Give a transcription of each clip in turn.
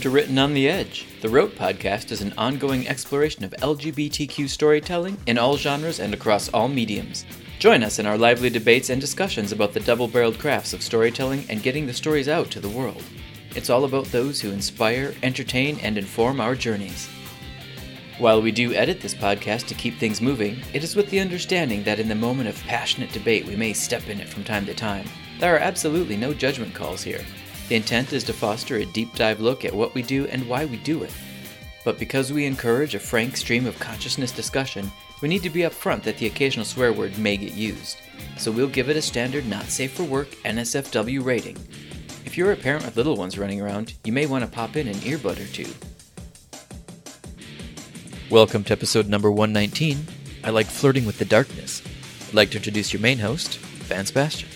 to Written on the Edge. The Wrote podcast is an ongoing exploration of LGBTQ storytelling in all genres and across all mediums. Join us in our lively debates and discussions about the double-barreled crafts of storytelling and getting the stories out to the world. It's all about those who inspire, entertain, and inform our journeys. While we do edit this podcast to keep things moving, it is with the understanding that in the moment of passionate debate we may step in it from time to time. There are absolutely no judgment calls here. The intent is to foster a deep dive look at what we do and why we do it. But because we encourage a frank stream of consciousness discussion, we need to be upfront that the occasional swear word may get used. So we'll give it a standard not safe for work NSFW rating. If you're a parent with little ones running around, you may want to pop in an earbud or two. Welcome to episode number 119. I like flirting with the darkness. I'd like to introduce your main host, Vance Bastian.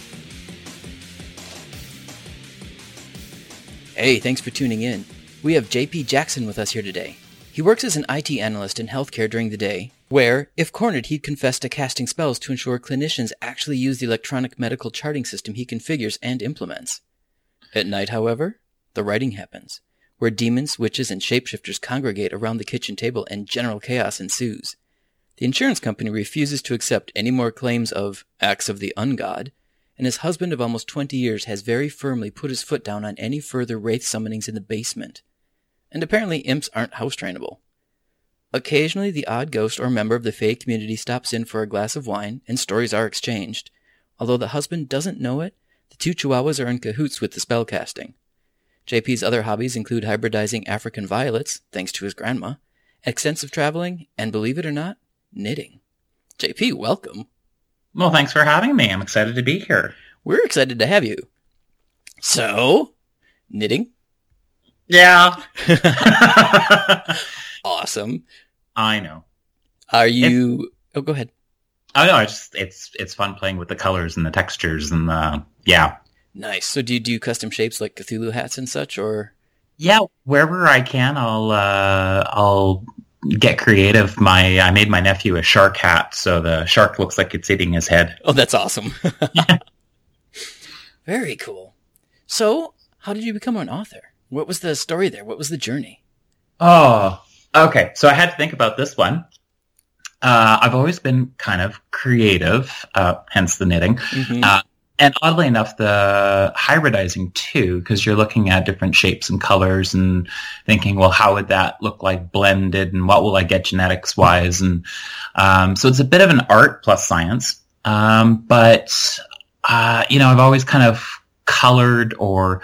Hey, thanks for tuning in. We have JP Jackson with us here today. He works as an IT analyst in healthcare during the day, where, if cornered, he'd confess to casting spells to ensure clinicians actually use the electronic medical charting system he configures and implements. At night, however, the writing happens, where demons, witches, and shapeshifters congregate around the kitchen table and general chaos ensues. The insurance company refuses to accept any more claims of acts of the ungod, and his husband of almost 20 years has very firmly put his foot down on any further wraith summonings in the basement. And apparently imps aren't house-trainable. Occasionally, the odd ghost or member of the Fae community stops in for a glass of wine, and stories are exchanged. Although the husband doesn't know it, the two chihuahuas are in cahoots with the spellcasting. JP's other hobbies include hybridizing African violets, thanks to his grandma, extensive traveling, and believe it or not, knitting. JP, welcome. Well, thanks for having me. I'm excited to be here. We're excited to have you. So, knitting? Yeah. Awesome. I know. Are you... Oh, go ahead. Oh, no, it's fun playing with the colors and the textures and yeah. Nice. So do you do custom shapes like Cthulhu hats and such, or? Yeah, wherever I can, I'll get creative. I made my nephew a shark hat, so the shark looks like it's eating his head. Oh, that's awesome. Very cool. So, how did you become an author? What was the story there? What was the journey? Oh, okay. So I had to think about this one. I've always been kind of creative, hence the knitting. Mm-hmm. And oddly enough, the hybridizing too, because you're looking at different shapes and colors and thinking, well, how would that look like blended and what will I get genetics-wise? And so it's a bit of an art plus science. But I've always kind of colored or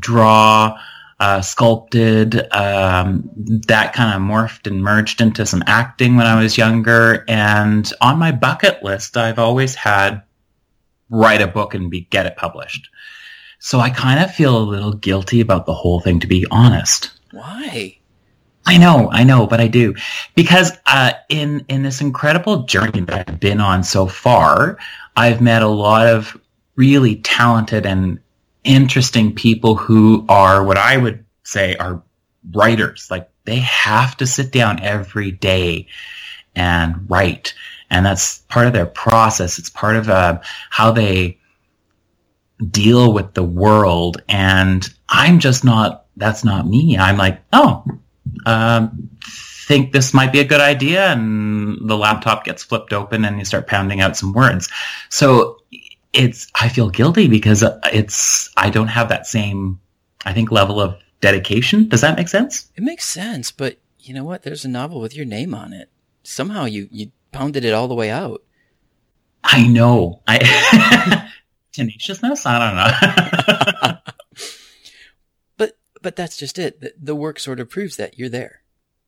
sculpted, that kind of morphed and merged into some acting when I was younger. And on my bucket list, I've always had write a book and get it published. So I kind of feel a little guilty about the whole thing, to be honest. Why? I know, but I do. Because in this incredible journey that I've been on so far, I've met a lot of really talented and interesting people who are what I would say are writers. Like, they have to sit down every day and write. And that's part of their process. It's part of how they deal with the world. And I'm just not, that's not me. I'm like, think this might be a good idea. And the laptop gets flipped open and you start pounding out some words. So I feel guilty because I don't have that same, I think, level of dedication. Does that make sense? It makes sense. But you know what? There's a novel with your name on it. Somehow you pounded it all the way out. I know. Tenaciousness? I don't know. But that's just it. The work sort of proves that you're there.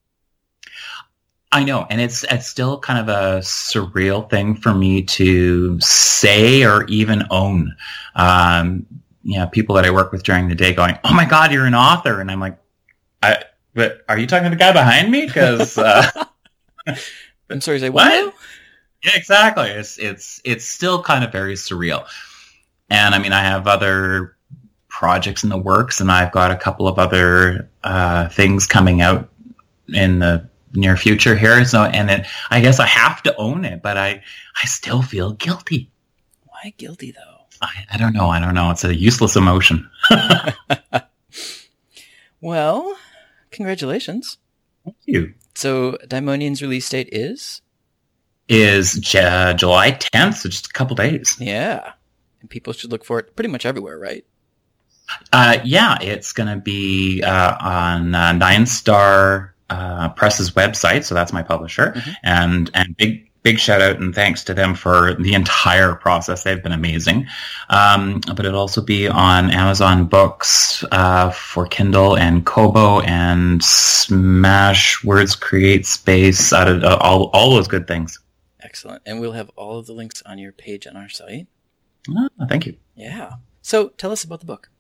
I know. And it's still kind of a surreal thing for me to say or even own. People that I work with during the day going, "Oh my God, you're an author." And I'm like, but are you talking to the guy behind me? Because, I'm sorry, say what? Yeah, exactly. It's still kind of very surreal. And I mean, I have other projects in the works, and I've got a couple of other things coming out in the near future here. So, I guess I have to own it, but I still feel guilty. Why guilty though? I don't know. It's a useless emotion. Well, congratulations. Thank you. So, Daimonian's release date is? Is July 10th, so just a couple days. Yeah. And people should look for it pretty much everywhere, right? Yeah, it's going to be on Nine Star Press's website, so that's my publisher. And big shout out and thanks to them for the entire process. They've been amazing. But it'll also be on Amazon Books for Kindle and Kobo and Smash, Words Create Space, out of all those good things. Excellent. And we'll have all of the links on your page on our site. Thank you. Yeah. So tell us about the book.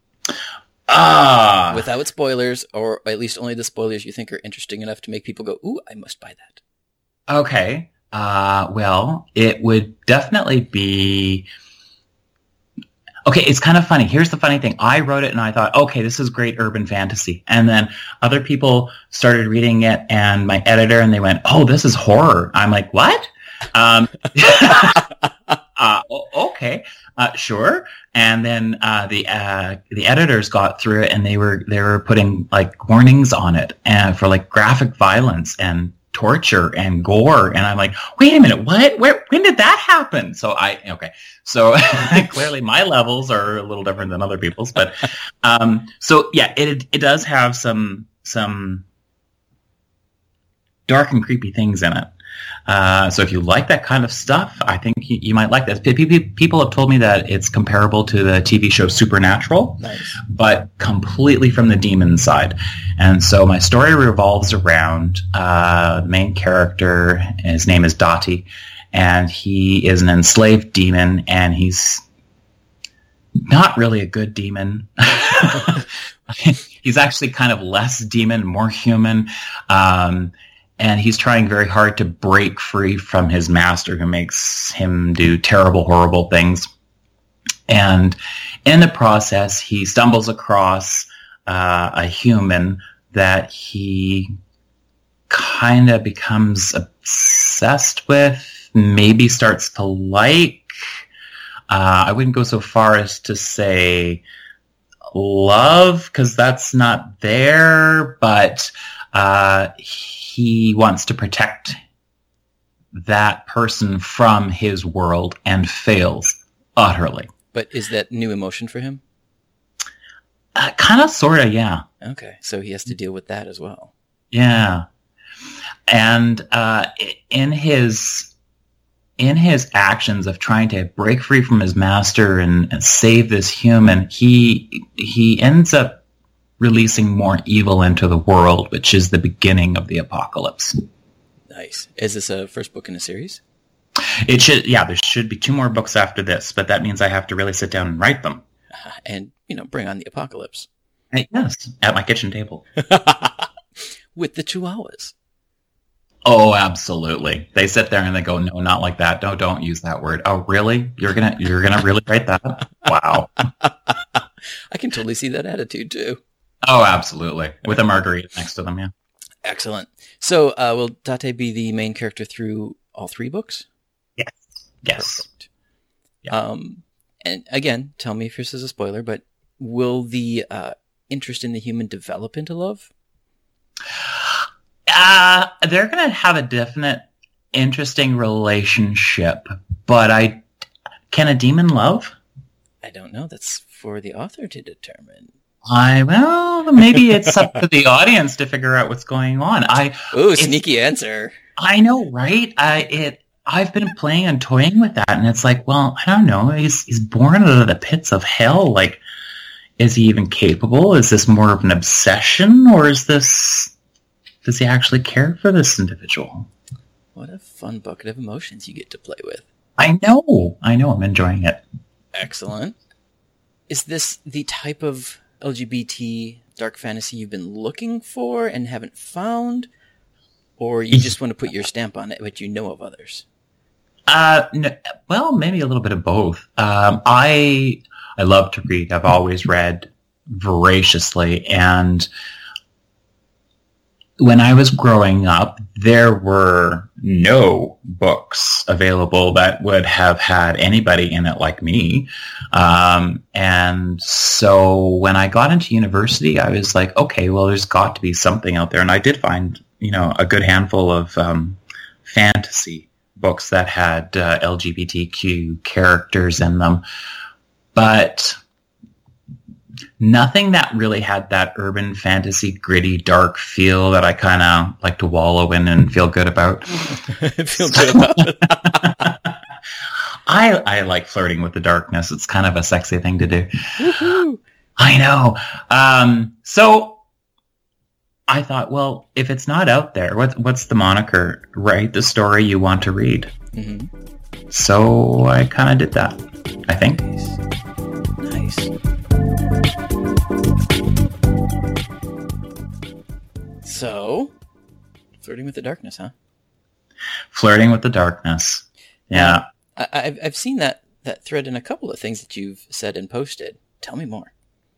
Without spoilers, or at least only the spoilers you think are interesting enough to make people go, ooh, I must buy that. Okay. Well, it would definitely be... Okay, it's kind of funny. Here's the funny thing. I wrote it and I thought, okay, this is great urban fantasy. And then other people started reading it and my editor, and they went, oh, this is horror. I'm like, what? Okay, sure. And then the editors got through it, and they were putting like warnings on it and for like graphic violence and torture and gore, and I'm like, wait a minute, what? When did that happen? So clearly my levels are a little different than other people's, but so yeah, it does have some dark and creepy things in it. So if you like that kind of stuff, I think you might like this. People have told me that it's comparable to the TV show Supernatural, nice, but completely from the demon side. And so my story revolves around the main character. His name is Dati, and he is an enslaved demon, and he's not really a good demon. He's actually kind of less demon, more human. And he's trying very hard to break free from his master, who makes him do terrible, horrible things. And in the process, he stumbles across a human that he kind of becomes obsessed with, maybe starts to like. I wouldn't go so far as to say love, because that's not there, but he wants to protect that person from his world and fails utterly. But is that new emotion for him? Kind of, sort of, yeah. Okay, so he has to deal with that as well. Yeah. And in his actions of trying to break free from his master and save this human, he ends up releasing more evil into the world, which is the beginning of the apocalypse. Nice. Is this a first book in a series? It should, yeah, there should be 2 more books after this, but that means I have to really sit down and write them. And, bring on the apocalypse. Yes, at my kitchen table. With the chihuahuas. Oh, absolutely. They sit there and they go, no, not like that. No, don't use that word. Oh, really? You're gonna really write that? Wow. I can totally see that attitude too. Oh, absolutely. With a margarita next to them, yeah. Excellent. So, will Date be the main character through all 3 books? Yes. Yes. Perfect. Yeah. And again, tell me if this is a spoiler, but will the interest in the human develop into love? They're going to have a definite, interesting relationship, but can a demon love? I don't know. That's for the author to determine. Well, maybe it's up to the audience to figure out what's going on. Sneaky answer. I know, right? I've been playing and toying with that, and it's like, well, I don't know. He's born out of the pits of hell. Like, is he even capable? Is this more of an obsession, or does he actually care for this individual? What a fun bucket of emotions you get to play with. I know. I'm enjoying it. Excellent. Is this the type of LGBT dark fantasy you've been looking for and haven't found? Or you just want to put your stamp on it, but you know of others? No, well, maybe a little bit of both. I love to read. I've always read voraciously, and when I was growing up, there were no books available that would have had anybody in it like me. And so when I got into university, I was like, okay, well, there's got to be something out there. And I did find, a good handful of fantasy books that had LGBTQ characters in them. But nothing that really had that urban fantasy, gritty, dark feel that I kind of like to wallow in and feel good about. Feel good about it. I like flirting with the darkness. It's kind of a sexy thing to do. Woohoo! I know. So I thought, well, if it's not out there, what's the moniker? Write the story you want to read. Mm-hmm. So I kind of did that, I think. Nice. So, flirting with the darkness, huh? Flirting with the darkness. Yeah. I've seen that thread in a couple of things that you've said and posted. Tell me more.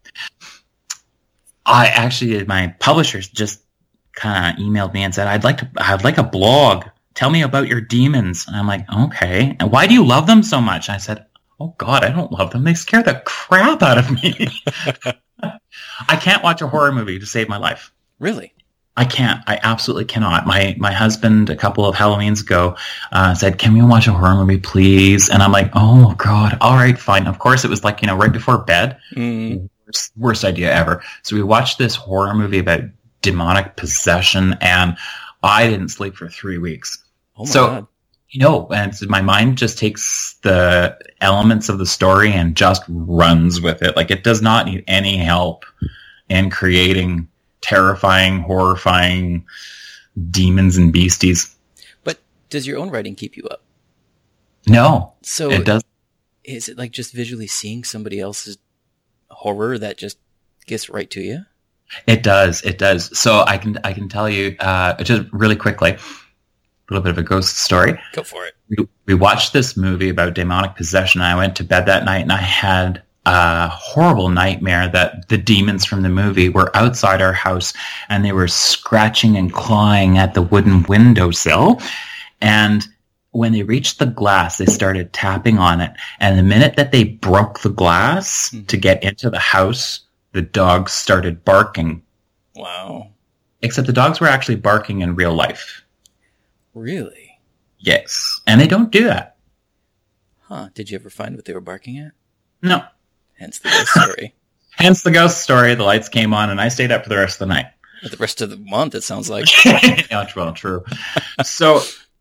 My publishers just kind of emailed me and said, I'd like a blog. Tell me about your demons. And I'm like, okay. And why do you love them so much? And I said, oh God, I don't love them. They scare the crap out of me. I can't watch a horror movie to save my life. Really? I can't. I absolutely cannot. My husband, a couple of Halloweens ago, said, can we watch a horror movie, please? And I'm like, oh God, all right, fine. Of course, it was like, right before bed. Mm. Worst idea ever. So we watched this horror movie about demonic possession, and I didn't sleep for 3 weeks. Oh my God. And my mind just takes the elements of the story and just runs with it. Like, it does not need any help in creating terrifying, horrifying demons and beasties. But does your own writing keep you up? No. So it does. Is it like just visually seeing somebody else's horror that just gets right to you? It does. It does. So I can tell you just really quickly, a little bit of a ghost story. Go for it. We watched this movie about demonic possession. I went to bed that night and I had a horrible nightmare that the demons from the movie were outside our house and they were scratching and clawing at the wooden windowsill. And when they reached the glass, they started tapping on it. And the minute that they broke the glass to get into the house, the dogs started barking. Wow. Except the dogs were actually barking in real life. Really? Yes. And they don't do that. Huh. Did you ever find what they were barking at? No. Hence the ghost story. Hence the ghost story. The lights came on and I stayed up for the rest of the night. But the rest of the month, it sounds like. Yeah, well, true. So,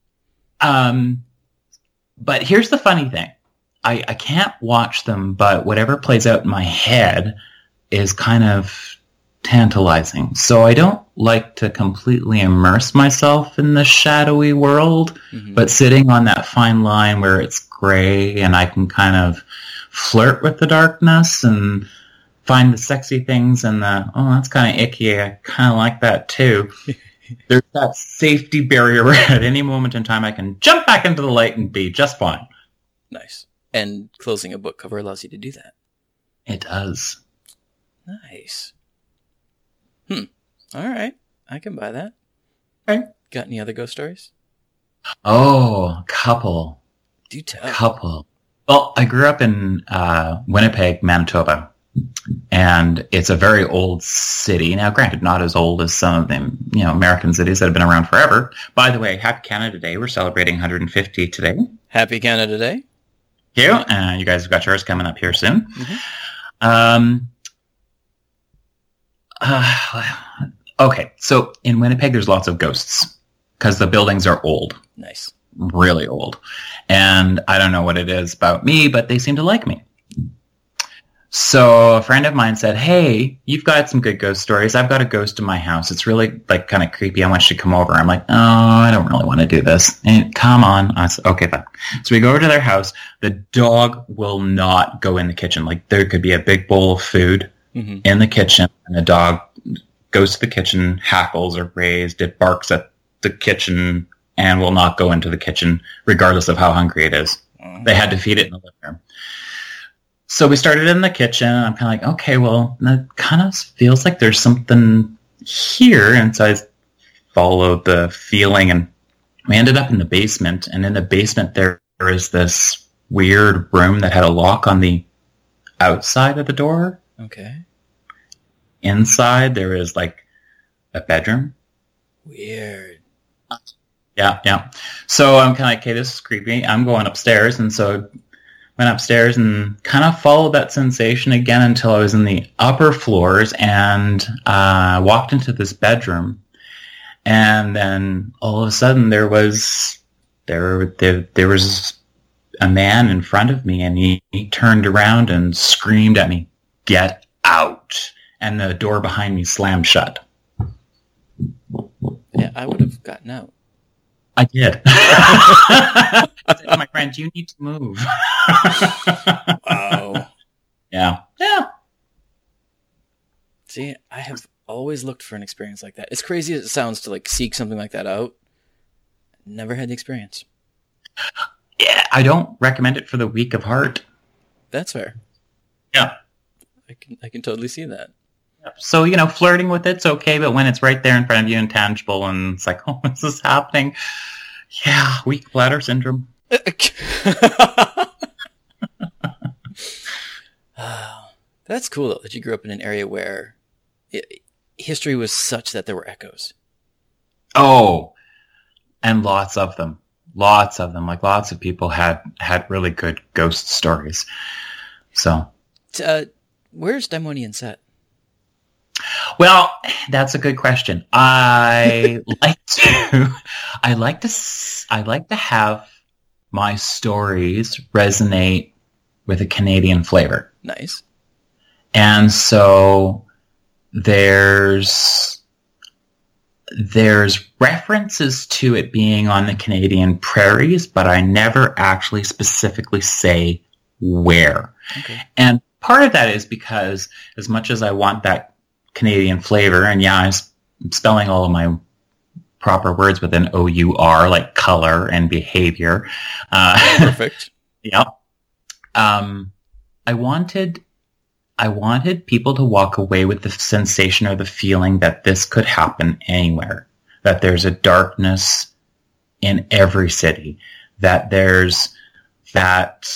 but here's the funny thing. I can't watch them, but whatever plays out in my head is kind of tantalizing. So I don't like to completely immerse myself in the shadowy world, but sitting on that fine line where it's gray and I can kind of flirt with the darkness and find the sexy things and that's kind of icky. I kind of like that too. There's that safety barrier where at any moment in time I can jump back into the light and be just fine. Nice. And closing a book cover allows you to do that. It does. Nice. All right. I can buy that. Okay. Got any other ghost stories? Oh, a couple. Do tell. Couple. Well, I grew up in Winnipeg, Manitoba, and it's a very old city. Now, granted, not as old as some of them, American cities that have been around forever. By the way, Happy Canada Day. We're celebrating 150 today. Happy Canada Day. Thank you. You guys have got yours coming up here soon. Okay, so in Winnipeg, there's lots of ghosts because the buildings are old. Nice. Really old. And I don't know what it is about me, but they seem to like me. So a friend of mine said, hey, you've got some good ghost stories. I've got a ghost in my house. It's really kind of creepy. I want you to come over. I'm like, oh, I don't really want to do this. And come on. I said, okay, fine. So we go over to their house. The dog will not go in the kitchen. Like there could be a big bowl of food in the kitchen and the dog goes to the kitchen, hackles or raised. It barks at the kitchen and will not go into the kitchen regardless of how hungry it is. They had to feed it in the living room. So we started in the kitchen, and I'm kind of like, okay, well, that kind of feels like there's something here. And so I followed the feeling, and we ended up in the basement. And in the basement, there is this weird room that had a lock on the outside of the door. Okay. Inside, there is like a bedroom. Weird. Yeah. So I'm kind of like, okay, this is creepy. I'm going upstairs. And so went upstairs and kind of followed that sensation again until I was in the upper floors and walked into this bedroom. And then all of a sudden there was a man in front of me, and he turned around and screamed at me, "Get out!" And the door behind me slammed shut. Yeah, I would have gotten out. I did. I said to my friend, "You need to move." Wow. Yeah. See, I have always looked for an experience like that. As crazy as it sounds to like seek something like that out, never had the experience. Yeah, I don't recommend it for the weak of heart. That's fair. Yeah. I can totally see that. So, flirting with it's okay, but when it's right there in front of you and tangible and it's like, oh, is this happening? Yeah, weak bladder syndrome. That's cool, though, that you grew up in an area where history was such that there were echoes. Oh, and lots of them. Lots of them. Like, lots of people had really good ghost stories. So. Where's Daimonian set? Well, that's a good question. I like to have my stories resonate with a Canadian flavor. Nice. And so there's references to it being on the Canadian prairies, but I never actually specifically say where. Okay. And part of that is because as much as I want that Canadian flavor, and yeah, I'm spelling all of my proper words with an O-U-R, like color and behavior. Perfect. Yeah. I wanted people to walk away with the sensation or the feeling that this could happen anywhere, that there's a darkness in every city, that there's that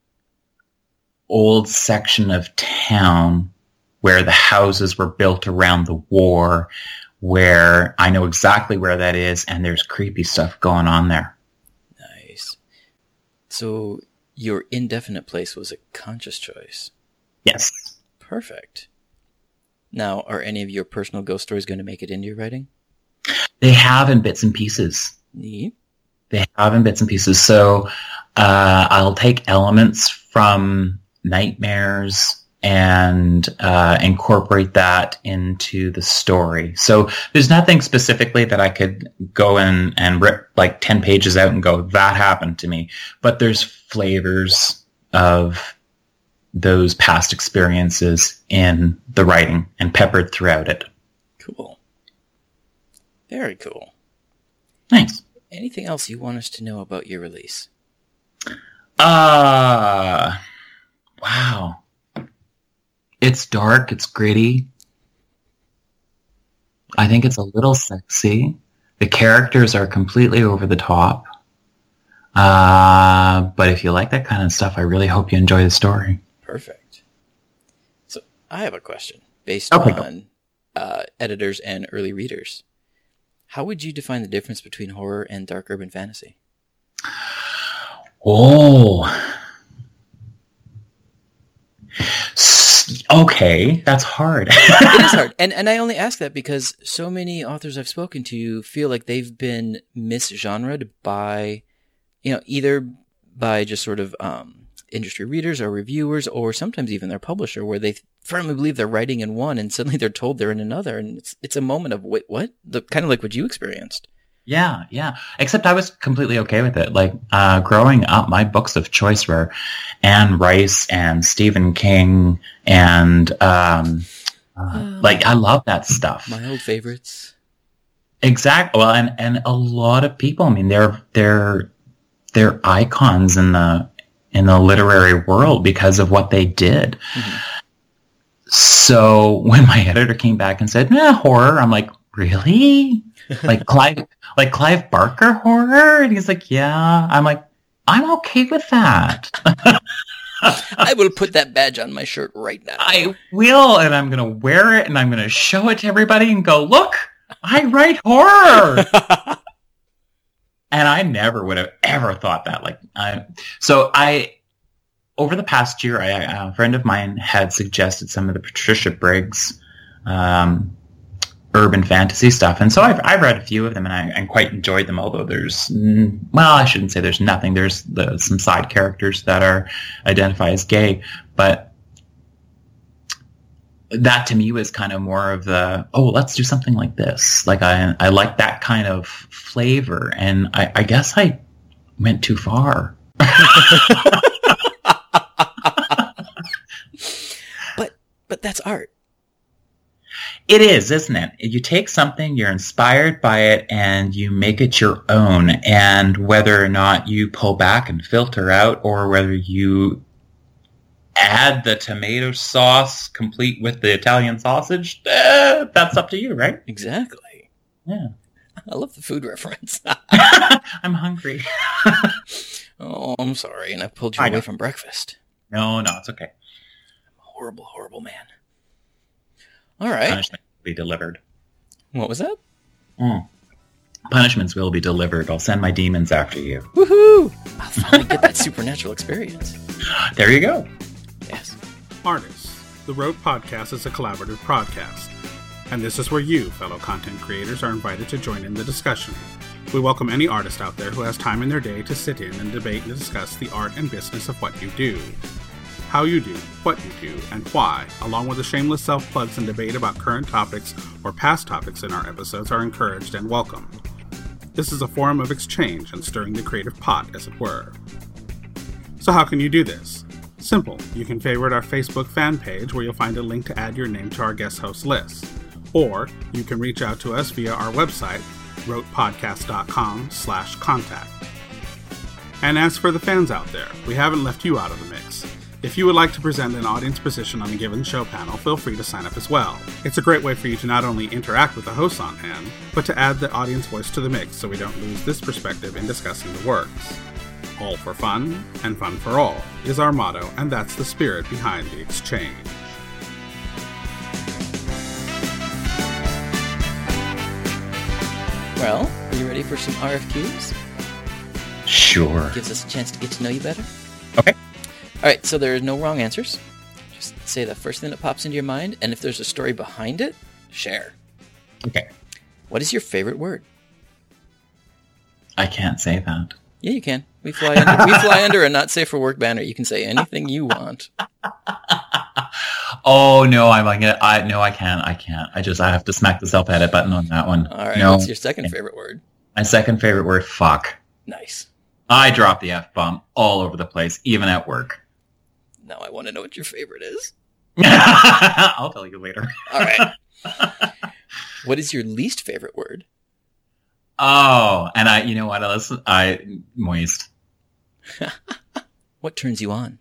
old section of town where the houses were built around the war, where I know exactly where that is, and there's creepy stuff going on there. Nice. So your indefinite place was a conscious choice. Yes. Perfect. Now, are any of your personal ghost stories going to make it into your writing? They have in bits and pieces. Neat. They have in bits and pieces. So I'll take elements from nightmares and incorporate that into the story. So there's nothing specifically that I could go in and rip like 10 pages out and go, that happened to me. But there's flavors of those past experiences in the writing and peppered throughout it. Cool. Very cool. Thanks. Anything else you want us to know about your release? Wow. It's dark. It's gritty. I think it's a little sexy. The characters are completely over the top. But if you like that kind of stuff, I really hope you enjoy the story. Perfect. So I have a question based on editors and early readers. How would you define the difference between horror and dark urban fantasy? Oh. Okay, that's hard. It is hard. And I only ask that because so many authors I've spoken to feel like they've been misgenred by, either by just sort of industry readers or reviewers, or sometimes even their publisher, where they firmly believe they're writing in one and suddenly they're told they're in another. And it's a moment of, wait, what? Kind of like what you experienced. Yeah. Except I was completely okay with it. Like, growing up, my books of choice were Anne Rice and Stephen King, and I love that stuff. My old favorites. Exactly. Well, and a lot of people. I mean, they're icons in the literary world because of what they did. Mm-hmm. So when my editor came back and said, horror, I'm like, really? Like Clive Barker horror? And he's like, yeah. I'm like, I'm okay with that. I will put that badge on my shirt right now. I will, and I'm going to wear it, and I'm going to show it to everybody and go, look, I write horror. And I never would have ever thought that. Over the past year, a friend of mine had suggested some of the Patricia Briggs urban fantasy stuff. And so I've read a few of them, and I quite enjoyed them, although I shouldn't say there's nothing. There's some side characters that are identified as gay. But that to me was kind of more of let's do something like this. Like I like that kind of flavor. And I guess I went too far. But that's art. It is, isn't it? You take something, you're inspired by it, and you make it your own. And whether or not you pull back and filter out, or whether you add the tomato sauce complete with the Italian sausage, that's up to you, right? Exactly. Yeah. I love the food reference. I'm hungry. Oh, I'm sorry, and I pulled you away from breakfast. No, it's okay. I'm a horrible, horrible man. All right. Punishment will be delivered. What was that? Punishments will be delivered. I'll send my demons after you. Woohoo! I'll finally get that supernatural experience. There you go. Yes. Artists. The Rote Podcast is a collaborative podcast. And this is where you, fellow content creators, are invited to join in the discussion. We welcome any artist out there who has time in their day to sit in and debate and discuss the art and business of what you do. How you do, what you do, and why, along with the shameless self-plugs and debate about current topics or past topics in our episodes are encouraged and welcomed. This is a forum of exchange and stirring the creative pot, as it were. So how can you do this? Simple. You can favorite our Facebook fan page where you'll find a link to add your name to our guest host list. Or you can reach out to us via our website, rotepodcast.com/contact. And as for the fans out there, we haven't left you out of the mix. If you would like to present an audience position on a given show panel, feel free to sign up as well. It's a great way for you to not only interact with the hosts on hand, but to add the audience voice to the mix so we don't lose this perspective in discussing the works. All for fun, and fun for all, is our motto, and that's the spirit behind the exchange. Well, are you ready for some RFQs? Sure. Gives us a chance to get to know you better. Okay. All right, so there are no wrong answers. Just say the first thing that pops into your mind, and if there's a story behind it, share. Okay. What is your favorite word? I can't say that. Yeah, you can. We fly under a not safe for work banner. You can say anything you want. Oh no, I can't. I have to smack the self-edit button on that one. All right, no. What's your second favorite word? My second favorite word, fuck. Nice. I drop the F-bomb all over the place, even at work. Now I want to know what your favorite is. I'll tell you later. All right. What is your least favorite word? Oh, and moist. What turns you on?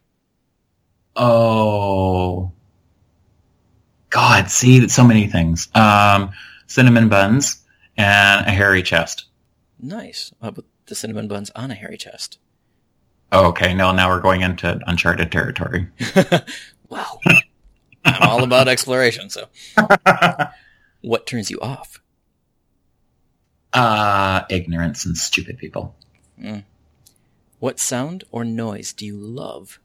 Oh, God, see, so many things. Cinnamon buns and a hairy chest. Nice. How about the cinnamon buns on a hairy chest? Oh, okay, now we're going into uncharted territory. Well, I'm all about exploration, so. What turns you off? Ignorance and stupid people. What sound or noise do you love?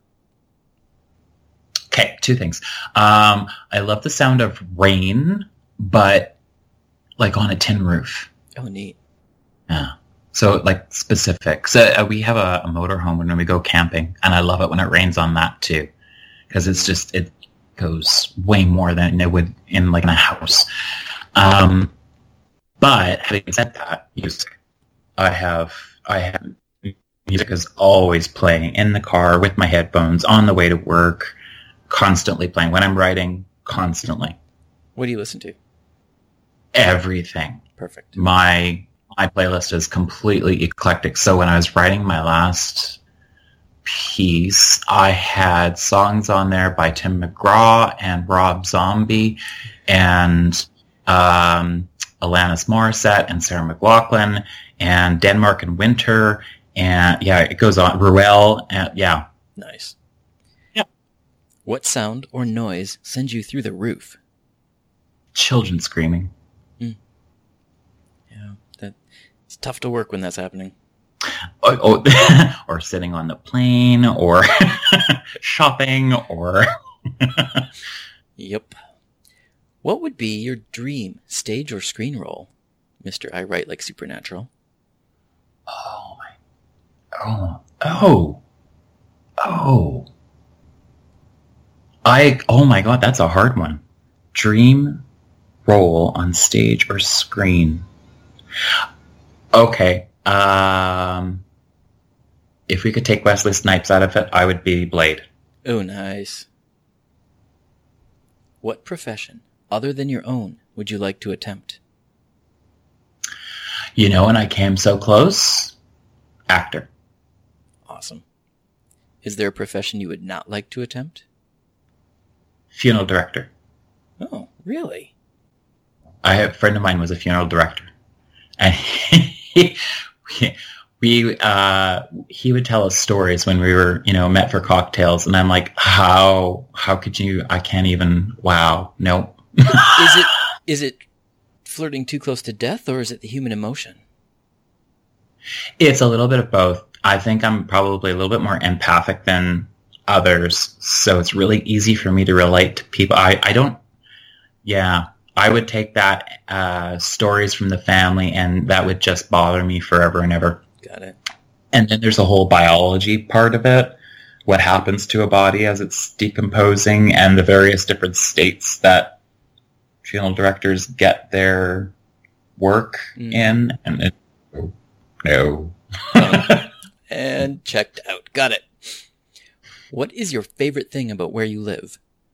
Okay, two things. I love the sound of rain, but like on a tin roof. Oh, neat. Yeah. So like specific. So we have a motorhome when we go camping, and I love it when it rains on that too, because it goes way more than it would in a house. But having said that, music. I have music is always playing in the car with my headphones on the way to work, constantly playing. When I'm writing, constantly. What do you listen to? Everything. Perfect. My playlist is completely eclectic. So when I was writing my last piece, I had songs on there by Tim McGraw and Rob Zombie and Alanis Morissette and Sarah McLachlan and Denmark in Winter. And yeah, it goes on. Ruel. Yeah. Nice. Yeah. What sound or noise sends you through the roof? Children screaming. Yeah, it's tough to work when that's happening. Or sitting on the plane, or shopping, or... Yep. What would be your dream stage or screen role, Mr. I Write Like Supernatural? Oh my God, that's a hard one. Dream role on stage or screen. Okay. If we could take Wesley Snipes out of it, I would be Blade. Oh, nice. What profession, other than your own, would you like to attempt? You know, and I came so close. Actor. Awesome. Is there a profession you would not like to attempt? Funeral director. Oh, really? A friend of mine was a funeral director. And he would tell us stories when we were, met for cocktails. And I'm like, how could you, I can't even, wow, nope. Is it flirting too close to death, or is it the human emotion? It's a little bit of both. I think I'm probably a little bit more empathic than others. So it's really easy for me to relate to people. I would take that stories from the family, and that would just bother me forever and ever. Got it. And then there's a whole biology part of it. What happens to a body as it's decomposing, and the various different states that funeral directors get their work in. And no. And checked out. Got it. What is your favorite thing about where you live?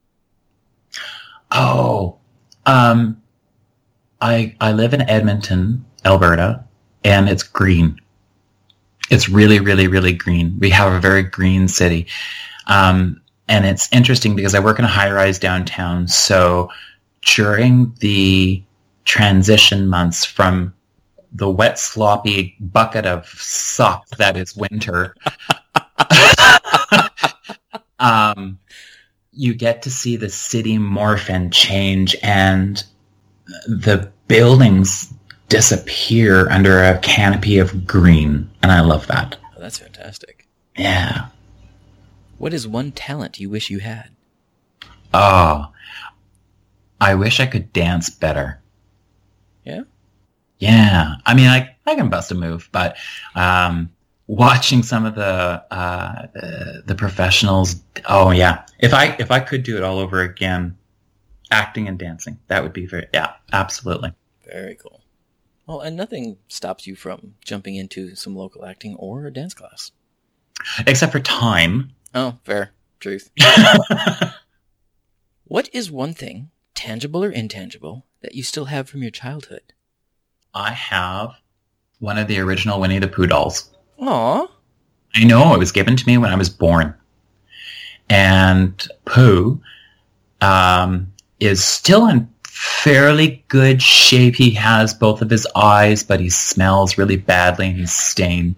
I live in Edmonton, Alberta, and it's green. It's really, really, really green. We have a very green city. And it's interesting because I work in a high-rise downtown, so during the transition months from the wet, sloppy bucket of suck that is winter, you get to see the city morph and change, and the buildings disappear under a canopy of green, and I love that. Oh, that's fantastic. Yeah. What is one talent you wish you had? Oh, I wish I could dance better. Yeah? Yeah. I mean, I can bust a move, but watching some of the professionals, oh yeah. If I could do it all over again, acting and dancing, that would be absolutely. Very cool. Well, and nothing stops you from jumping into some local acting or a dance class. Except for time. Oh, fair. Truth. What is one thing, tangible or intangible, that you still have from your childhood? I have one of the original Winnie the Pooh dolls. Aww. I know, it was given to me when I was born. And Pooh is still in fairly good shape. He has both of his eyes, but he smells really badly and he's stained.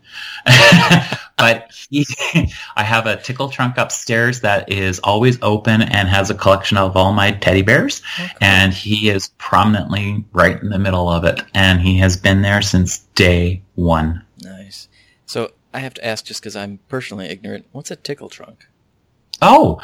But I have a tickle trunk upstairs that is always open and has a collection of all my teddy bears. Okay. And he is prominently right in the middle of it. And he has been there since day one. Nice. So I have to ask, just because I'm personally ignorant, what's a tickle trunk? Oh,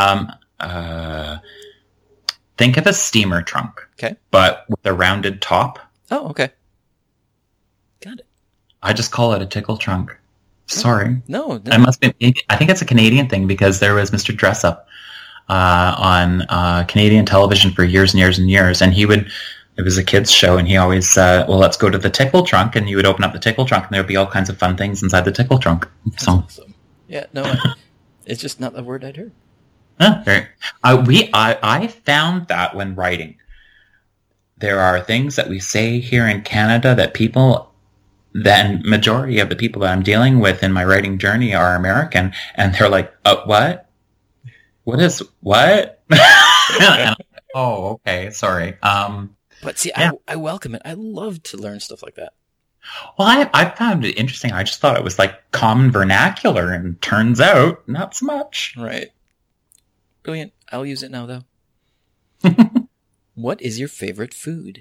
think of a steamer trunk. Okay. But with a rounded top. Oh, okay. Got it. I just call it a tickle trunk. Sorry. No. I must be. I think it's a Canadian thing because there was Mr. Dressup on Canadian television for years and years and years, and he would. It was a kids show, and he always, let's go to the tickle trunk, and you would open up the tickle trunk, and there would be all kinds of fun things inside the tickle trunk. That's awesome. Yeah. No. It's just not the word I'd heard. Right. I found that when writing, there are things that we say here in Canada that people, then majority of the people that I'm dealing with in my writing journey are American, and they're like, what? What is what? And I'm like, oh, okay, sorry. But see, Yeah. I welcome it. I love to learn stuff like that. Well, I found it interesting. I just thought it was like common vernacular, and turns out not so much. Right. Brilliant. I'll use it now, though. What is your favorite food?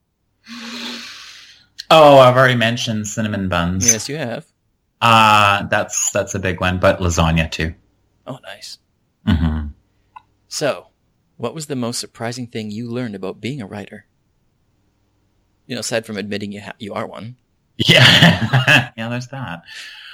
Oh, I've already mentioned cinnamon buns. Yes, you have. That's a big one, but lasagna too. Oh, nice. Mm-hmm. So, what was the most surprising thing you learned about being a writer? You know, aside from admitting you are one. Yeah, yeah. There's that.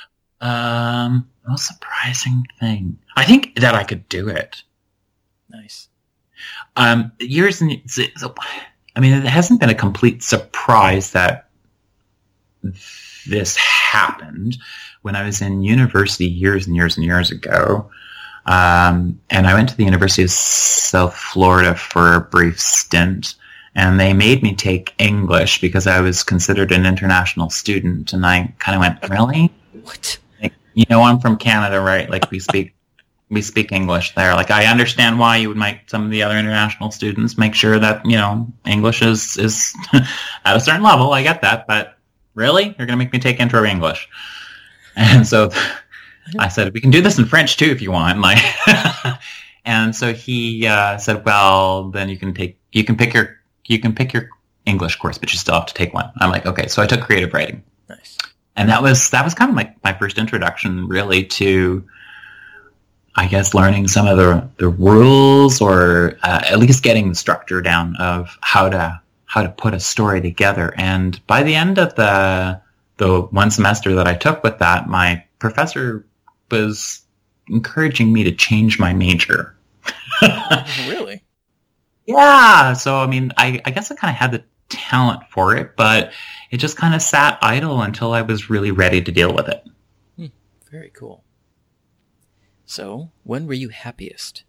Most surprising thing. I think that I could do it. Nice. Years and so, I mean, it hasn't been a complete surprise that this happened when I was in university years and years and years ago. And I went to the University of South Florida for a brief stint, and they made me take English because I was considered an international student. And I kind of went, really? What? Like, you know, I'm from Canada, right? Like, we speak English there. Like, I understand why you would make some of the other international students make sure that, you know, English is at a certain level. I get that, but really? You're going to make me take intro English? And so I said, we can do this in French too if you want. Like, and so he said, well, then you can pick your English course, but you still have to take one. I'm like, okay. So I took creative writing. Nice. And that was kind of like my first introduction really to, I guess, learning some of the rules, or at least getting the structure down of how to put a story together. And by the end of the one semester that I took with that, my professor was encouraging me to change my major. Really? Yeah. So, I mean, I guess I kind of had the talent for it, but it just kind of sat idle until I was really ready to deal with it. Very cool. So, when were you happiest?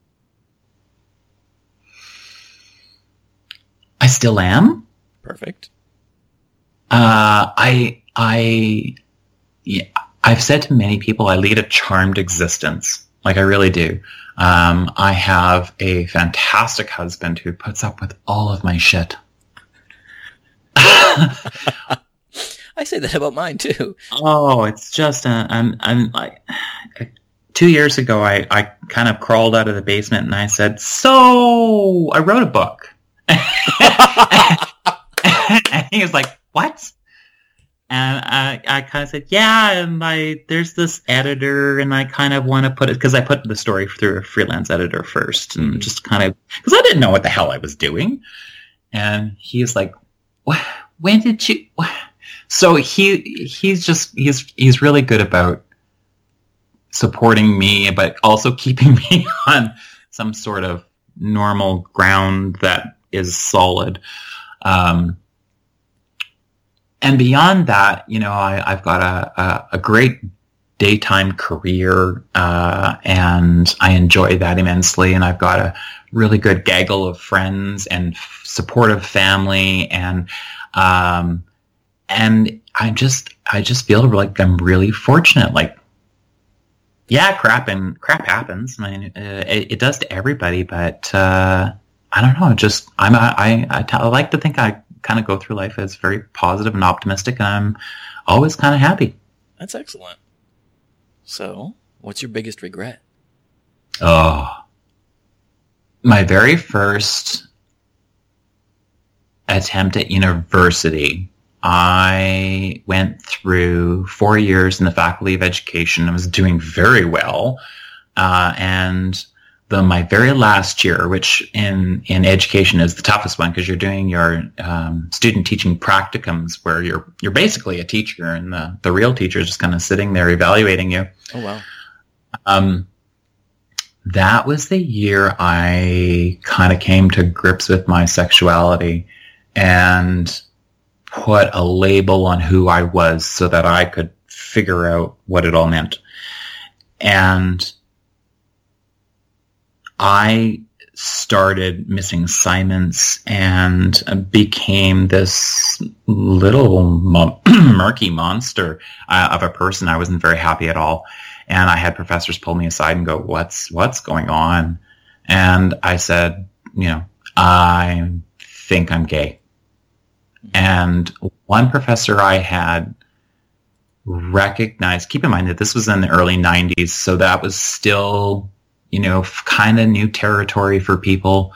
I still am. Perfect. I've said to many people I lead a charmed existence. Like, I really do. I have a fantastic husband who puts up with all of my shit. I say that about mine too. Oh, it's just, I'm like, 2 years ago, I kind of crawled out of the basement and I said, so I wrote a book. And he was like, what? And I kind of said, yeah, and there's this editor, and I kind of want to put it, because I put the story through a freelance editor first, and just kind of, because I didn't know what the hell I was doing. And he's like, when did you? So he's really good about supporting me, but also keeping me on some sort of normal ground that is solid. And beyond that, you know, I've got a great daytime career, and I enjoy that immensely. And I've got a really good gaggle of friends and supportive family, and I just feel like I'm really fortunate. Like, yeah, crap happens. I mean, it does to everybody, but I don't know. Just I like to think I kind of go through life as very positive and optimistic, and I'm always kind of happy. That's excellent. So, what's your biggest regret? Oh, my very first attempt at university, I went through 4 years in the Faculty of Education. I was doing very well, and my very last year, which in education is the toughest one, because you're doing your student teaching practicums, where you're basically a teacher, and the real teacher is just kind of sitting there evaluating you. Oh, wow. That was the year I kind of came to grips with my sexuality and put a label on who I was so that I could figure out what it all meant. And I started missing assignments and became this little murky monster of a person. I wasn't very happy at all. And I had professors pull me aside and go, what's going on? And I said, you know, I'm think I'm gay. And one professor I had recognized, keep in mind that this was in the early 90s, so that was still, kind of new territory for people.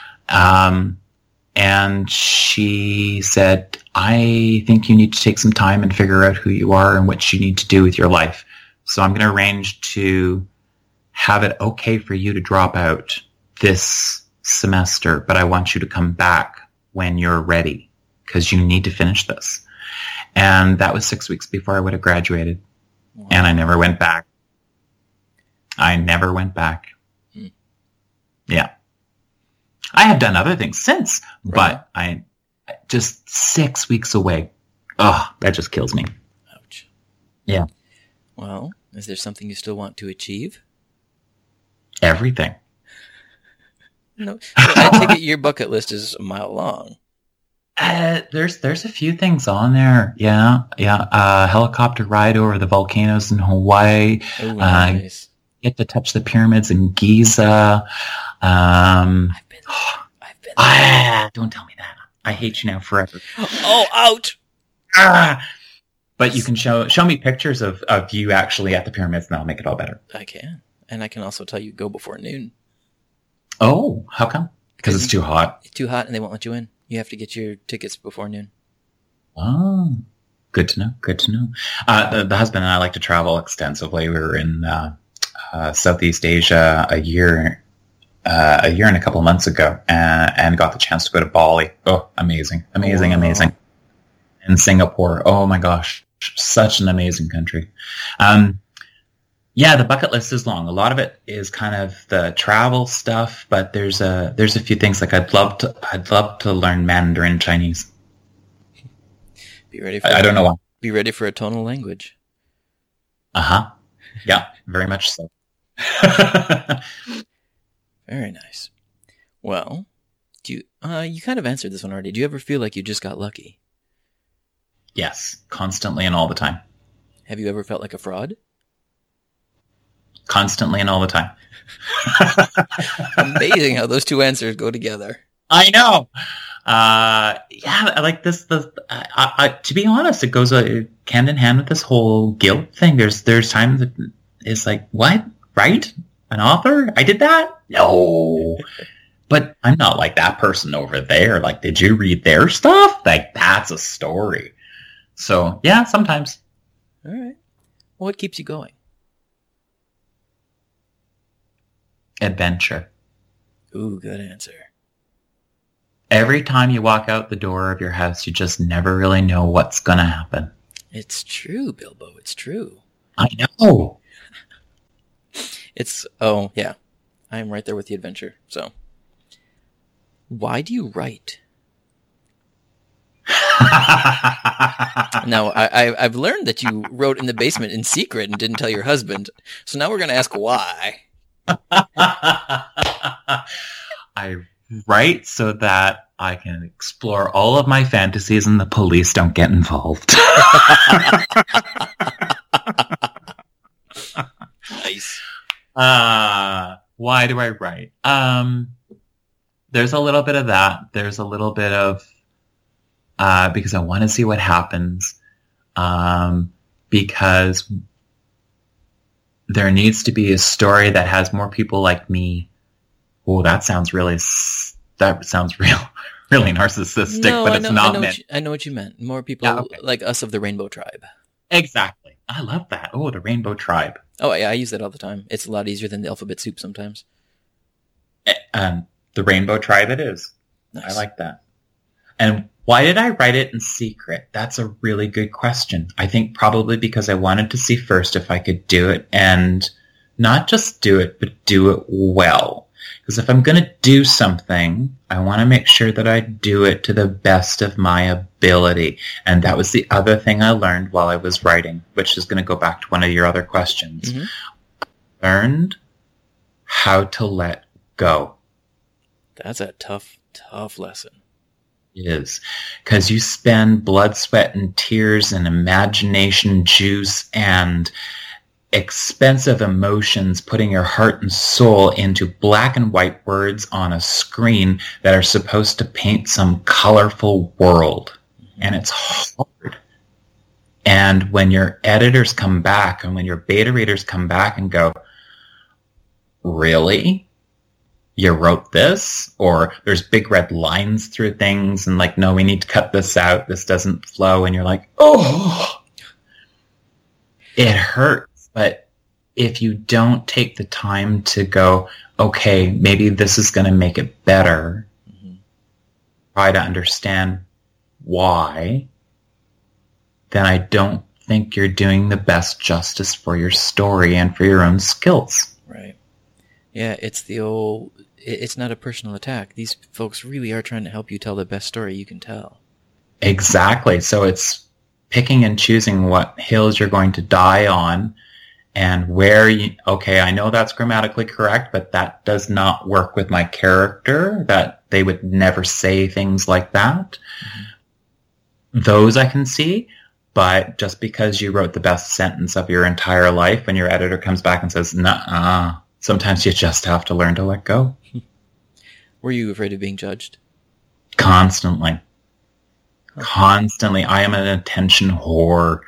And she said, I think you need to take some time and figure out who you are and what you need to do with your life. So I'm going to arrange to have it okay for you to drop out this semester, but I want you to come back when you're ready because you need to finish this. And that was 6 weeks before I would have graduated. Wow. And I never went back. Yeah. I have done other things since, but I just 6 weeks away. Oh, that just kills me. Ouch. Yeah. Well, is there something you still want to achieve? Everything. No. I take it your bucket list is a mile long. There's a few things on there. Yeah. Helicopter ride over the volcanoes in Hawaii. Oh, nice. Get to touch the pyramids in Giza. I've been there. Don't tell me that. I hate you now forever. Oh, ouch! But you can show me pictures of you actually at the pyramids, and that'll make it all better. I can. And I can also tell you go before noon. Oh, how come? Because it's too hot. It's too hot and they won't let you in. You have to get your tickets before noon. Oh, good to know. The husband and I like to travel extensively. We were in Southeast Asia a year and a couple of months ago, and got the chance to go to Bali. Oh, amazing. And Singapore. Oh my gosh, such an amazing country. Yeah, the bucket list is long. A lot of it is kind of the travel stuff, but there's a few things like I'd love to learn Mandarin Chinese. Be ready for I don't know why. Be ready for a tonal language. Uh-huh. Yeah, very much so. Very nice. Well, you kind of answered this one already. Do you ever feel like you just got lucky? Yes, constantly and all the time. Have you ever felt like a fraud? Constantly and all the time. Amazing how those two answers go together. I know. Yeah, I like this. To be honest, it goes hand in hand with this whole guilt thing. There's times that it's like, what? Right? An author? I did that? No. But I'm not like that person over there. Like, did you read their stuff? Like, that's a story. So, yeah, sometimes. All right. Well, what keeps you going? Adventure. Ooh, good answer. Every time you walk out the door of your house, you just never really know what's going to happen. It's true, Bilbo. It's true. I know. Oh, yeah. I'm right there with the adventure. So, why do you write? Now, I've learned that you wrote in the basement in secret and didn't tell your husband. So now we're going to ask why. I write so that I can explore all of my fantasies and the police don't get involved. Nice. Why do I write? There's a little bit of that. There's a little bit of because I want to see what happens. Because there needs to be a story that has more people like me. Oh, that sounds really narcissistic, no, but it's not meant. I know what you meant. More people like us of the Rainbow Tribe. Exactly. I love that. Oh, the Rainbow Tribe. Oh, yeah, I use that all the time. It's a lot easier than the alphabet soup sometimes. The Rainbow Tribe it is. Nice. I like that. And why did I write it in secret? That's a really good question. I think probably because I wanted to see first if I could do it, and not just do it, but do it well. Because if I'm going to do something, I want to make sure that I do it to the best of my ability. And that was the other thing I learned while I was writing, which is going to go back to one of your other questions. Mm-hmm. I learned how to let go. That's a tough lesson. It is. Because you spend blood, sweat, and tears and imagination juice and expensive emotions, putting your heart and soul into black and white words on a screen that are supposed to paint some colorful world. And it's hard. And when your editors come back and when your beta readers come back and go, really? You wrote this? Or there's big red lines through things and like, no, we need to cut this out. This doesn't flow. And you're like, oh, it hurts. But if you don't take the time to go, okay, maybe this is going to make it better, try to understand why, then I don't think you're doing the best justice for your story and for your own skills. Right. Yeah, it's not a personal attack. These folks really are trying to help you tell the best story you can tell. Exactly. So it's picking and choosing what hills you're going to die on and where okay, I know that's grammatically correct, but that does not work with my character, that they would never say things like that. Mm-hmm. Those I can see, but just because you wrote the best sentence of your entire life, when your editor comes back and says, nuh-uh, sometimes you just have to learn to let go. Were you afraid of being judged? Constantly. Constantly. I am an attention whore.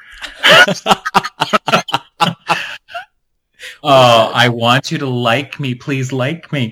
Oh, I want you to like me. Please like me.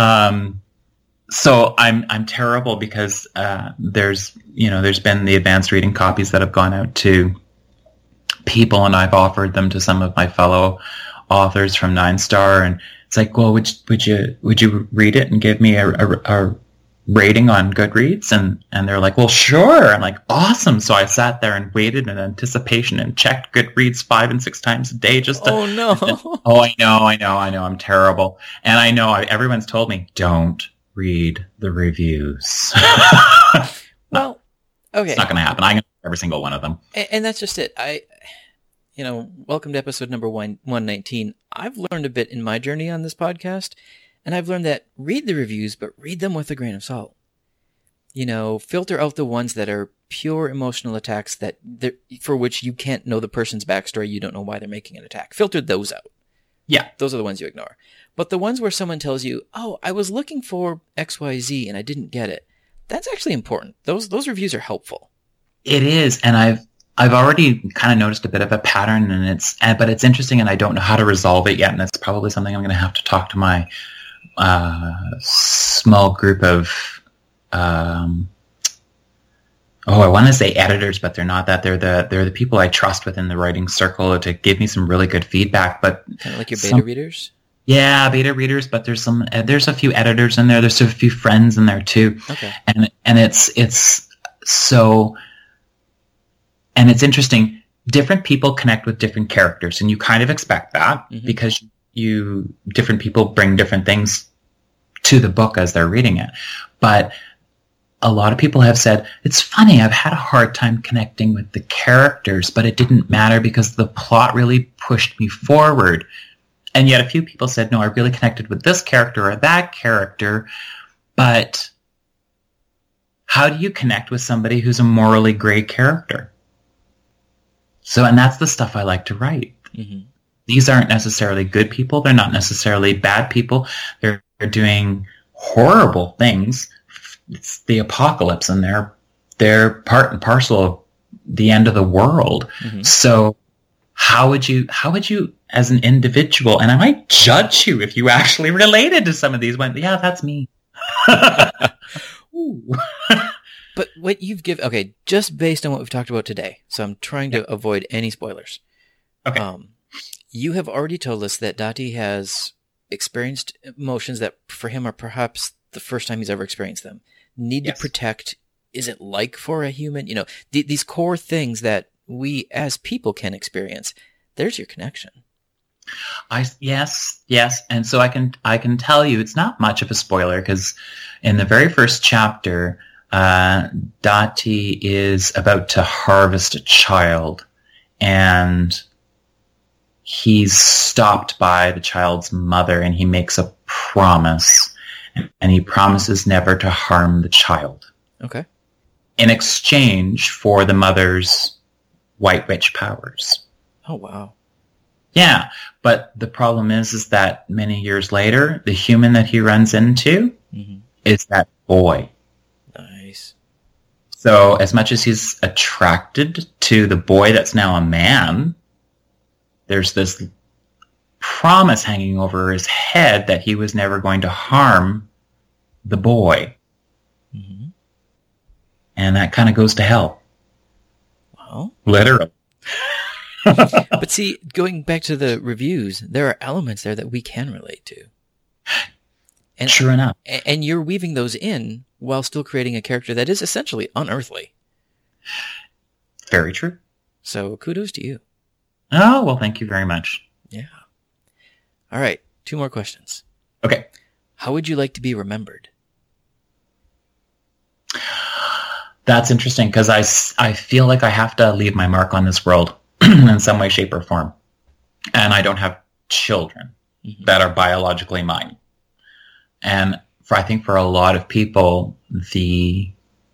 So I'm terrible because there's been the advanced reading copies that have gone out to people, and I've offered them to some of my fellow authors from 9-Star, and it's like, well, would you read it and give me a rating on Goodreads? And they're like, well, sure. I'm like, awesome. So I sat there and waited in anticipation and checked Goodreads 5 and 6 times a day just to... Oh, no. I know. I'm terrible. And I know everyone's told me, don't read the reviews. Well, okay. It's not going to happen. I'm going to read every single one of them. And that's just it. Welcome to episode number 119. I've learned a bit in my journey on this podcast, and I've learned that read the reviews, but read them with a grain of salt. Filter out the ones that are pure emotional attacks for which you can't know the person's backstory. You don't know why they're making an attack. Filter those out. Yeah. Those are the ones you ignore. But the ones where someone tells you, oh, I was looking for XYZ and I didn't get it. That's actually important. Those reviews are helpful. It is. And I've already kind of noticed a bit of a pattern, but it's interesting, and I don't know how to resolve it yet. And it's probably something I'm going to have to talk to my small group of, I want to say editors, but they're not that. They're the people I trust within the writing circle to give me some really good feedback. But kind of like your beta readers. Yeah, beta readers, but there's a few editors in there. There's a few friends in there too. Okay. And it's so, and it's interesting. Different people connect with different characters, and you kind of expect that because different people bring different things to the book as they're reading it. But a lot of people have said, it's funny, I've had a hard time connecting with the characters, but it didn't matter because the plot really pushed me forward. And yet a few people said, no, I really connected with this character or that character. But how do you connect with somebody who's a morally gray character? So, and that's the stuff I like to write. Mm-hmm. These aren't necessarily good people. They're not necessarily bad people. They're doing horrible things. It's the apocalypse, and they're part and parcel of the end of the world. Mm-hmm. So how would you as an individual, and I might judge you if you actually related to some of these, went, yeah, that's me. Ooh. But what you've given, okay, just based on what we've talked about today, so I'm trying to avoid any spoilers. Okay. You have already told us that Dati has experienced emotions that for him are perhaps the first time he's ever experienced them. Need to protect, is it like for a human? These core things that we as people can experience. There's your connection. Yes. And so I can tell you it's not much of a spoiler because in the very first chapter, Dati is about to harvest a child, and he's stopped by the child's mother, and he makes a promise, and he promises never to harm the child. Okay. In exchange for the mother's white witch powers. Oh, wow. Yeah, but the problem is that many years later, the human that he runs into is that boy. Nice. So as much as he's attracted to the boy that's now a man, there's this promise hanging over his head that he was never going to harm the boy. Mm-hmm. And that kind of goes to hell. Well, literally. But see, going back to the reviews, there are elements there that we can relate to. And, sure enough. And you're weaving those in while still creating a character that is essentially unearthly. Very true. So kudos to you. Oh, well, thank you very much. Yeah. All right. 2 more questions. Okay. How would you like to be remembered? That's interesting because I feel like I have to leave my mark on this world in some way, shape, or form. And I don't have children that are biologically mine. And I think for a lot of people, the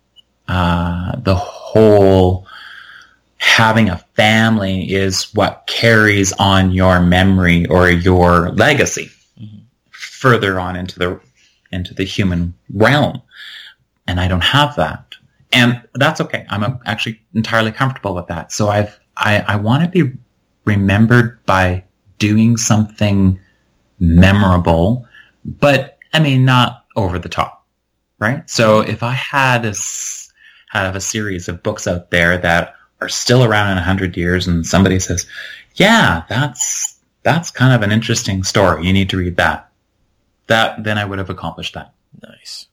whole having a family is what carries on your memory or your legacy further on into the human realm. And I don't have that. And that's okay. I'm actually entirely comfortable with that. So I want to be remembered by doing something memorable, but I mean, not over the top, right? So if I have a series of books out there that are still around in 100 years and somebody says, yeah, that's kind of an interesting story. You need to read that. Then I would have accomplished that. Nice.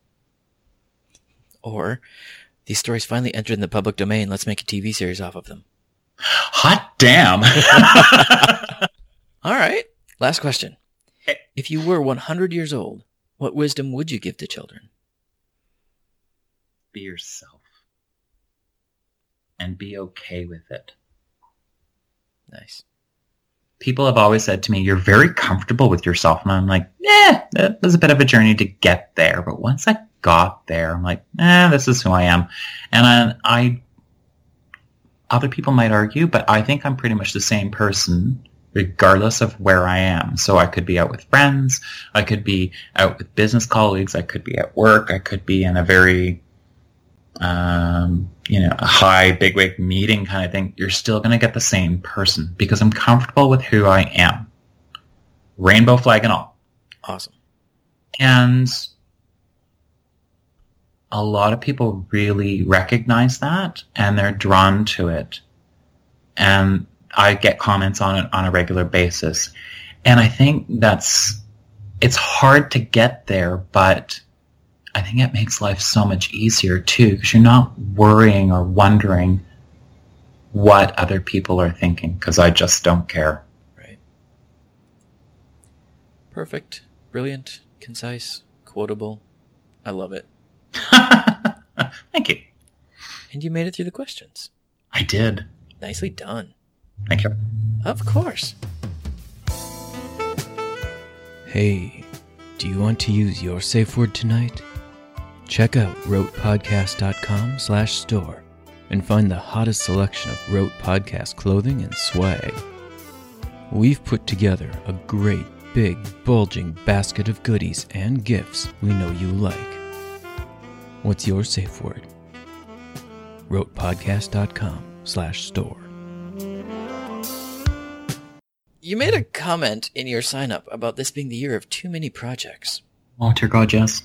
Or these stories finally entered in the public domain. Let's make a TV series off of them. Hot damn. All right. Last question. If you were 100 years old, what wisdom would you give to children? Be yourself. And be okay with it. Nice. People have always said to me, you're very comfortable with yourself. And I'm like, it was a bit of a journey to get there. But once I got there, I'm like, this is who I am. And I other people might argue, but I think I'm pretty much the same person regardless of where I am. So I could be out with friends. I could be out with business colleagues. I could be at work. I could be in a very, a high bigwig meeting kind of thing. You're still going to get the same person because I'm comfortable with who I am. Rainbow flag and all. Awesome. And a lot of people really recognize that and they're drawn to it. And I get comments on it on a regular basis. And I think it's hard to get there, but I think it makes life so much easier too, because you're not worrying or wondering what other people are thinking, because I just don't care. Right. Perfect. Brilliant. Concise. Quotable. I love it. Thank you. And you made it through the questions. I did. Nicely done. Thank you. Of course. Hey, do you want to use your safe word tonight? Check out rotepodcast.com/store and find the hottest selection of Rote Podcast clothing and swag. We've put together a great, big, bulging basket of goodies and gifts we know you like. What's your safe word? rotepodcast.com/store. You made a comment in your sign-up about this being the year of too many projects. Oh, dear God, yes.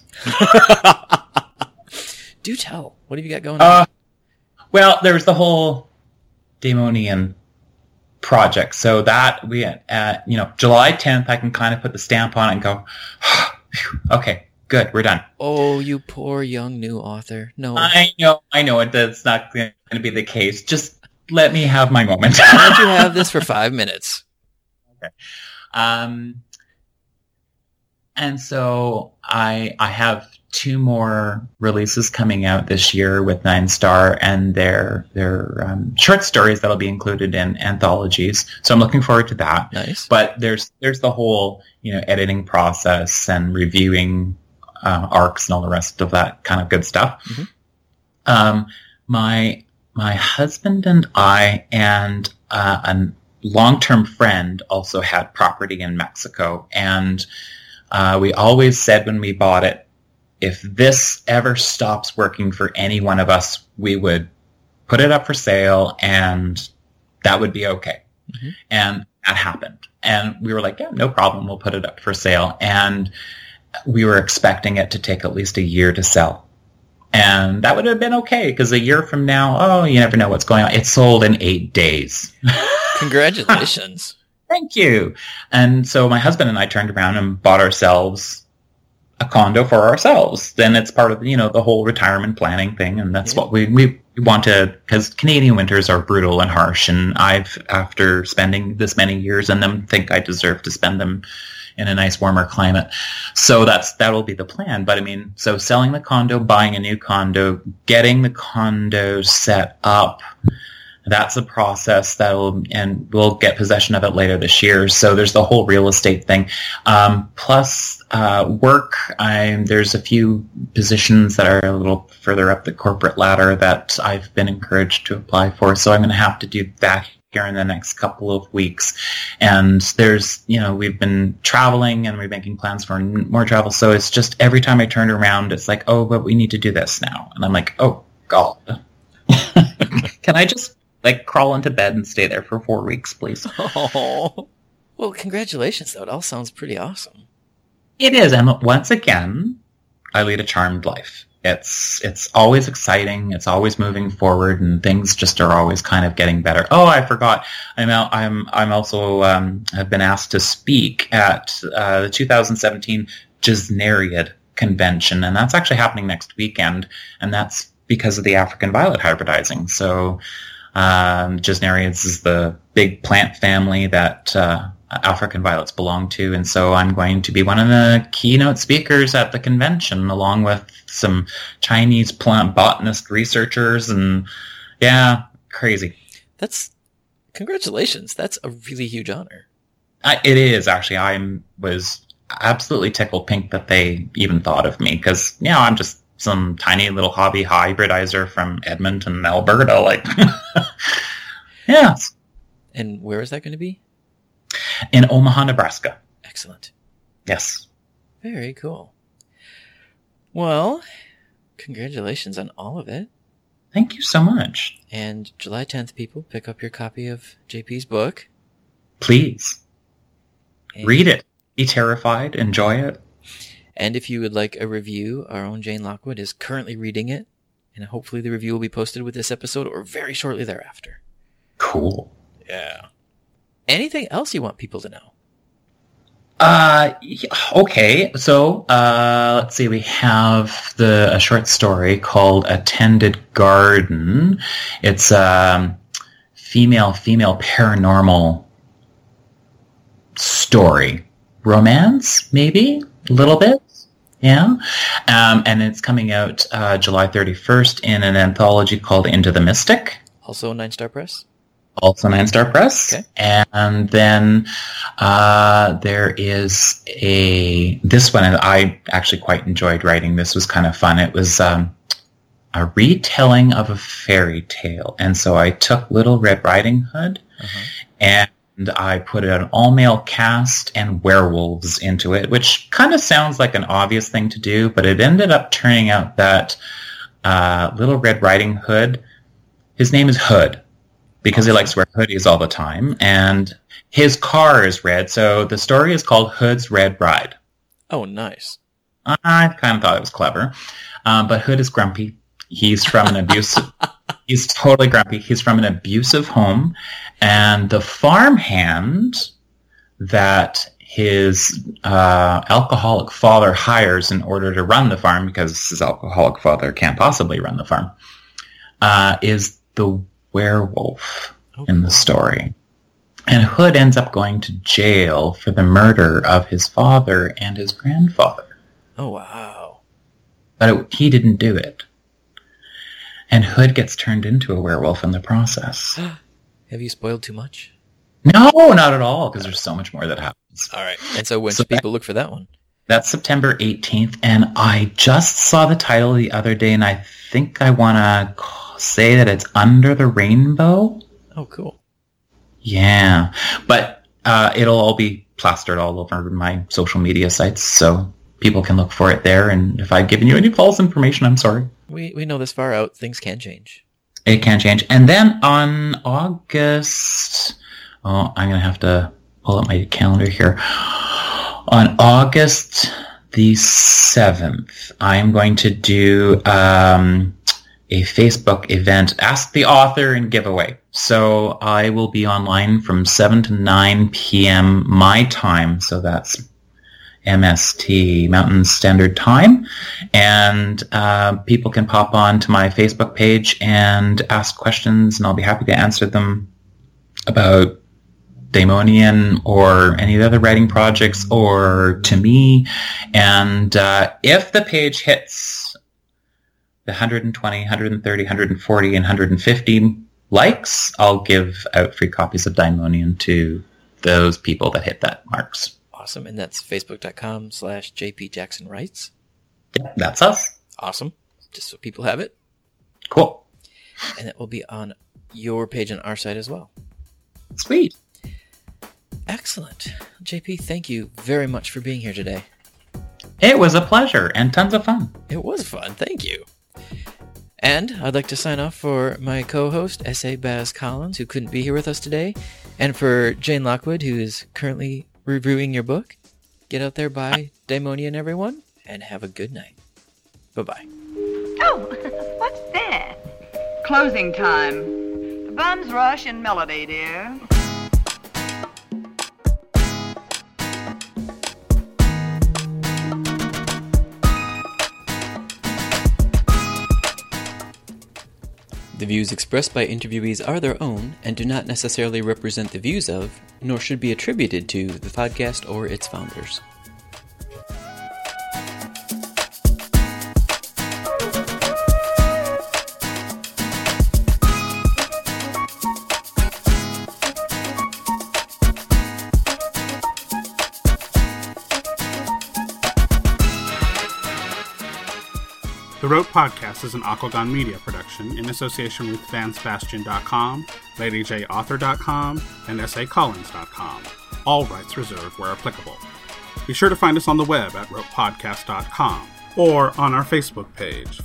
Do tell. What have you got going on? Well, there's the whole Daemonian project. So that July 10th, I can kind of put the stamp on it and go, okay, good, we're done. Oh, you poor young new author. No. I know it. That's not going to be the case. Just let me have my moment. Why don't you have this for 5 minutes? Okay. And so I have 2 more releases coming out this year with 9 Star, and they're short stories that'll be included in anthologies. So I'm looking forward to that. Nice. But there's the whole editing process and reviewing arcs and all the rest of that kind of good stuff. Mm-hmm. My husband and I and long-term friend also had property in Mexico, and we always said when we bought it, if this ever stops working for any one of us, we would put it up for sale, and that would be okay. Mm-hmm. And that happened. And we were like, yeah, no problem. We'll put it up for sale. And we were expecting it to take at least a year to sell. And that would have been okay, because a year from now, you never know what's going on. It sold in 8 days. Congratulations. Thank you. And so my husband and I turned around and bought ourselves a condo for ourselves. Then it's part of, the whole retirement planning thing. And that's what we wanted, because Canadian winters are brutal and harsh. And I've, after spending this many years in them, think I deserve to spend them in a nice warmer climate. So that'll be the plan. But so selling the condo, buying a new condo, getting the condo set up, that's a process and we'll get possession of it later this year. So there's the whole real estate thing. Plus work. There's a few positions that are a little further up the corporate ladder that I've been encouraged to apply for. So I'm going to have to do that here in the next couple of weeks. And there's, we've been traveling and we're making plans for more travel. So it's just every time I turn around, it's like, oh, but we need to do this now. And I'm like, oh, God. Can I just crawl into bed and stay there for 4 weeks, please? Oh, well, congratulations, though. It all sounds pretty awesome. It is. And once again, I lead a charmed life. It's always exciting. It's always moving forward, and things just are always kind of getting better. Oh, I forgot. I'm also have been asked to speak at the 2017 Gesneriad convention, and that's actually happening next weekend, and that's because of the African violet hybridizing. So Gesneriads is the big plant family that African violets belong to, and so I'm going to be one of the keynote speakers at the convention, along with some Chinese plant botanist researchers, and yeah, crazy. Congratulations. That's a really huge honor. It is, actually. I was absolutely tickled pink that they even thought of me, because, I'm just some tiny little hobby hybridizer from Edmonton, Alberta, yeah. And where is that going to be? In Omaha, Nebraska. Excellent. Yes. Very cool. Well, congratulations on all of it. Thank you so much. And July 10th, people, pick up your copy of JP's book. Please. Read it. Be terrified. Enjoy it. And if you would like a review, our own Jane Lockwood is currently reading it, and hopefully the review will be posted with this episode or very shortly thereafter. Cool. Yeah. Anything else you want people to know? Okay. So, let's see. We have a short story called A Tended Garden. It's female paranormal story. Romance, maybe? A little bit? Yeah. And it's coming out July 31st in an anthology called Into the Mystic. Also 9-Star Press? Also 9-Star Press. Okay. And then there is this one, and I actually quite enjoyed writing. This was kind of fun. It was a retelling of a fairy tale. And so I took Little Red Riding Hood and I put an all-male cast and werewolves into it, which kind of sounds like an obvious thing to do, but it ended up turning out that Little Red Riding Hood, his name is Hood, because he likes to wear hoodies all the time, and his car is red, so the story is called Hood's Red Ride. Oh, nice. I kind of thought it was clever, but Hood is grumpy. He's from an abusive... He's totally grumpy. He's from an abusive home, and the farmhand that his alcoholic father hires in order to run the farm, because his alcoholic father can't possibly run the farm, is the werewolf in the story. And Hood ends up going to jail for the murder of his father and his grandfather. Oh, wow. But he didn't do it. And Hood gets turned into a werewolf in the process. Have you spoiled too much? No, not at all, because there's so much more that happens. All right. And so when should people look for that one? That's September 18th, and I just saw the title the other day, and I think I want to say that it's Under the Rainbow. Oh, cool. Yeah, but it'll all be plastered all over my social media sites, so people can look for it there. And if I've given you any false information, I'm sorry. We know this far out, things can change. It can change. And then on August... Oh, I'm going to have to pull up my calendar here. On August the 7th, I'm going to do a Facebook event, Ask the Author and Giveaway. So I will be online from 7 to 9 p.m. my time. So that's MST, Mountain Standard Time. And people can pop on to my Facebook page and ask questions, and I'll be happy to answer them about Daemonian or any of the other writing projects, or to me. And if the page hits the 120, 130, 140, and 150 likes, I'll give out free copies of Daemonian to those people that hit that marks. Awesome. And that's facebook.com/JPJacksonWrites. Yeah, that's us. Awesome. Just so people have it. Cool. And it will be on your page on our site as well. Sweet. Excellent. JP, thank you very much for being here today. It was a pleasure and tons of fun. It was fun. Thank you. And I'd like to sign off for my co-host, S.A. Baz Collins, who couldn't be here with us today, and for Jane Lockwood, who is currently reviewing your book. Get out there, buy Daemonian, everyone, and have a good night. Bye-bye. Oh, what's that? Closing time. The bums rush in melody, dear. The views expressed by interviewees are their own and do not necessarily represent the views of, nor should be attributed to, the podcast or its founders. The Rote Podcast is an Aquagon Media production in association with VanSebastian.com, LadyJAuthor.com, and SACollins.com. All rights reserved where applicable. Be sure to find us on the web at RotePodcast.com or on our Facebook page,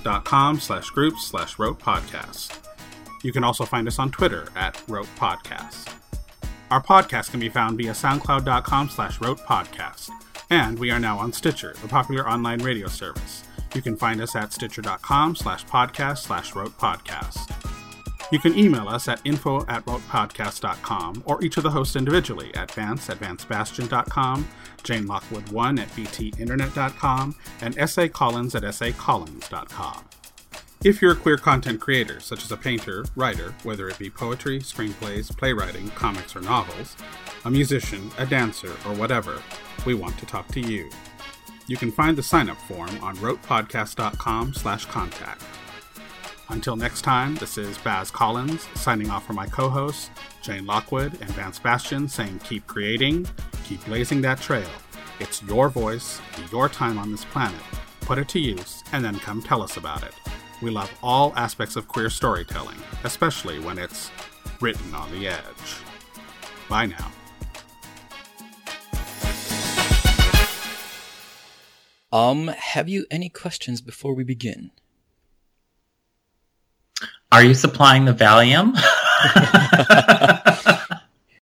Facebook.com/groups/RotePodcast. You can also find us on Twitter at Rote Podcast. Our podcast can be found via SoundCloud.com/RotePodcast, and we are now on Stitcher, the popular online radio service. You can find us at Stitcher.com/podcast/RotePodcast. You can email us at info@rotepodcast.com or each of the hosts individually at Vance@VanSebastian.com, Jane Lockwood1 at BTInternet.com, and S.A. Collins at SACollins.com. If you're a queer content creator, such as a painter, writer, whether it be poetry, screenplays, playwriting, comics, or novels, a musician, a dancer, or whatever, we want to talk to you. You can find the sign-up form on rotepodcast.com/contact. Until next time, this is Baz Collins, signing off for my co-hosts, Jane Lockwood and Vance Bastian, saying keep creating, keep blazing that trail. It's your voice, your time on this planet. Put it to use, and then come tell us about it. We love all aspects of queer storytelling, especially when it's written on the edge. Bye now. Have you any questions before we begin? Are you supplying the Valium?